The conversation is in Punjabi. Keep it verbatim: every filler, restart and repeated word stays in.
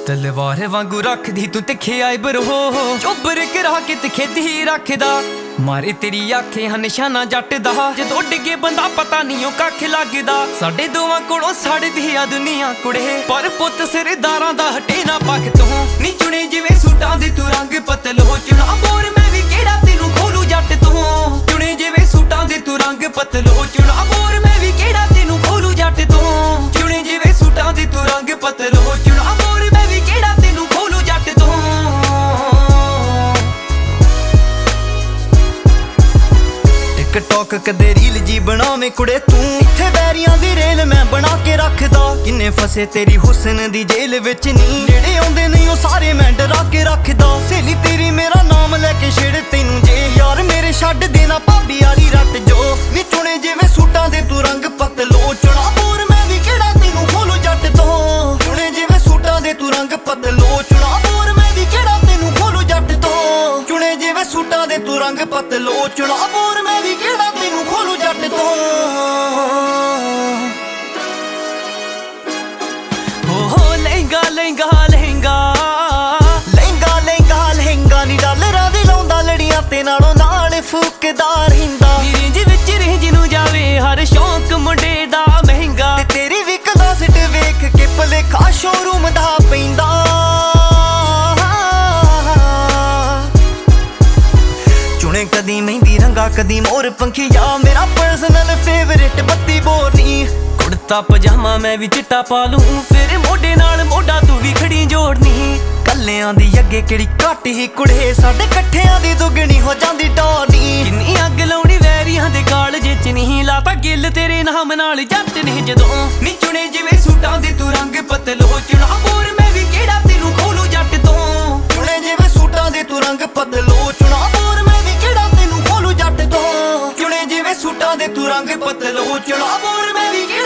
ਤਲਵਾਰ ਵਾਂਗੂ ਰੱਖਦੀ ਤੂੰ ਤਿੱਖੇ ਆਈਬਰ ਹੋ ਚੋਬਰ ਕਰਾ ਕੇ ਤਿੱਖੇ ਦੀ ਰੱਖਦਾ ਮਾਰੇ ਤੇਰੀ ਅੱਖੇ ਹਨ ਨਿਸ਼ਾਨਾ ਜੱਟ ਦਾ ਜਦੋਂ ਡਿੱਗੇ ਬੰਦਾ ਪਤਾ ਨਹੀਂ ਉਹ ਕੱਖ ਲੱਗਦਾ ਸਾਡੇ ਦੋਵਾਂ ਕੋਲੋਂ ਸੜਦੀ ਆ ਦੁਨੀਆ ਕੁੜੇ ਪਰ ਪੁੱਤ ਸਰਦਾਰਾਂ ਦਾ ਹਟੇ ਨਾ ਪੱਖ ਤੋਂ ਨੀ ਚੁਣੇ ਜਿਵੇਂ ਸੂਟਾਂ ਦੇ ਤੂੰ ਰੰਗ ਪਤਲੋ ਚੁਣਾ ਬੋਰ ਮੈਂ ਵੀ ਕਿਹੜਾ ਤੈਨੂੰ ਖੋਲੂ ਜੱਟ ਤੋਂ ਚੁਣੇ ਜਿਵੇਂ ਸੂਟਾਂ ਦੇ ਤੂੰ ਰੰਗ ਪਤਲੋ ਚੁਣਾ ਬੋਰ ਮੈਂ ਵੀ ਕਿਹੜਾ ਤੈਨੂੰ ਖੋਲੂ ਜੱਟ ਤੋਂ ਚੁਣੇ ਜਿਵੇਂ ਸੂਟਾਂ ਦੇ ਤੂੰ ਰੰਗ ਪਤਲੋ ਚੁਣਾ ਬੋਰ ਮੈਂ ਵੀ ਕਿਹੜਾ ਤੈਨੂੰ ਖੋਲੂ ਜੱਟ ਤੋਂ ਟਿਕਟੌਕ ਕਦੇ ਰੀਲ ਜੀ ਬਣਾਵੇਂ ਕੁੜੇ ਤੂੰ ਇੱਥੇ ਬੈਰੀਆਂ ਦੀ ਰੇਲ ਮੈਂ ਬਣਾ ਕੇ ਰੱਖਦਾ ਕਿੰਨੇ ਫਸੇ ਤੇਰੀ ਹੁਸਨ ਦੀ ਜੇਲ੍ਹ ਵਿੱਚ ਨੀ ਜਿਹੜੇ ਆਉਂਦੇ ਨਹੀਂ ਉਹ ਸਾਰੇ ਮੈਂ ਡਰਾ ਕੇ ਰੱਖਦਾ ਸਹੇਲੀ ਤੇਰੀ ਮੇਰਾ ਨਾਮ ਲੈ ਕੇ ਛੇੜ ਤੈਨੂੰ ਜੇ ਯਾਰ ਮੇਰੇ ਛੱਡ ਦੇਣਾ ਭਾਬੀ ਵਾਲੀ ਰੱਟ ਜੋ ਨੀ ਚੁਣੇ ਜਿਵੇਂ ਸੂਟਾਂ ਦੇ ਤੂੰ ਰੰਗ ਪਤਲੋ ਚੁਣਾ ਬੋਰ ਮੈਂ ਵੀ ਕਿਹੜਾ ਤੈਨੂੰ ਖੋਲੂ ਜੱਟ ਤੋਂ ਚੁਣੇ ਜਿਵੇਂ ਸੂਟਾਂ ਦੇ ਤੂੰ ਰੰਗ ਪਤਲੋ ਚੁਣਾ ਬੋਰ ਮੈਂ ਵੀ ਕਿਹੜਾ ਤੈਨੂੰ ਖੋਲੂ ਜੱਟ ਤੋਂ ਚੁਣੇ ਜਿਵੇਂ ਸੂਟਾਂ ਦੇ ਤੂੰ ਰੰਗ ਪਤਲੋ ਚੁਣਾ ਬੋਰ ਮੈਂ ਵੀ ਕਿਹੜਾ ਤੈਨੂੰ ਖੋਲੂ ਜੱਟ ਤੋਂ ਹੋ ਹੋ ਲਹਿੰਗਾ ਲਹਿੰਗਾ ਲਹਿੰਗਾ ਲਹਿੰਗਾ ਲਹਿੰਗਾ ਲਹਿੰਗਾ ਨੀ ਡਾਲਰਾਂ ਦੇ ਲਾਉਂਦਾ ਲੜੀਆਂ ਤੇ ਨਾਲੋਂ ਨਾਲ ਫੂਕਦਾ ਰਹਿੰਦਾ ਰੇਂਜ ਵਿੱਚ ਰੇਂਜ ਨੂੰ ਜਾਵੇ ਹਰ ਸ਼ੌਂਕ ਮੁੰਡੇ ਦਾ ਮਹਿੰਗਾ ਤੇ ਤੇਰੀ ਵੀ ਕਲਾਸਿਟ ਵੇਖ ਕੇ ਭਲੇਖਾ ਸ਼ੋਰੂਮ ਦਾ ਪੈਂਦਾ ਚੁਣੇ ਕਦੀ ਮਹਿੰਦੀ ਰੰਗਾ ਕਦੀ ਮੋਰ ਪੰਖੀਆ ਮੇਰਾ ਪਰਸਨਲ ਫੇਵਰਿਟ ਬੱਤੀ ਬੋਰਨੀ ਕੁੜਤਾ ਪਜਾਮਾ ਮੈਂ ਵੀ ਚਿੱਟਾ ਪਾ ਲੂੰ ਫਿਰ ਮੋਢੇ ਨਾਲ ਮੋਢਾ ਤੂੰ ਵੀ ਖੜੀ ਜੋੜਨੀ ਕੱਲਿਆਂ ਦੀ ਅੱਗੇ ਕਿਹੜੀ ਘੱਟ ਹੀ ਕੁੜੇ ਸਾਡੇ ਇਕੱਠਿਆਂ ਦੀ ਦੁੱਗਣੀ ਹੋ ਜਾਂਦੀ ਟੋਨੀ ਕਿੰਨੀ ਅੱਗ ਲਾਉਣੀ ਵੈਰੀਆਂ ਦੇ ਕਾਲਜੇ ਚ ਨਹੀਂ ਲਾਤਾ ਗਿੱਲ ਤੇਰੇ ਨਾਮ ਨਾਲ ਜੱਟ ਨੇ ਜਦੋਂ ਨੀ ਚੁਣੇ ਜਿਵੇਂ ਸੂਟਾਂ ਦੇ ਤੂੰ ਰੰਗ ਪਤਲੋ ਚੁਣਾ ਬੋਰ ਮੈਂ ਵੀ ਕਿਹੜਾ ਤੈਨੂੰ ਖੋਲੂ ਜੱਟ ਤੋਂ ਚੁਣੇ ਜਿਵੇਂ ਸੂਟਾਂ ਦੇ ਤੂੰ ਰੰਗ ਪਤਲੋ ਚੁਣਾ ਬੋਰ ਮੈਂ ਵੀ ਕਿਹੜਾ ਤੈਨੂੰ ਖੋਲੂ ਜੱਟ ਤੋਂ ਚੁਣੇ ਜਿਵੇਂ ਸੂਟਾਂ ਦੇ ਤੂੰ ਰੰਗ ਪਤਲੋ ਚੁਣਾ ਬੋਰ ਮੈਂ ਵੀ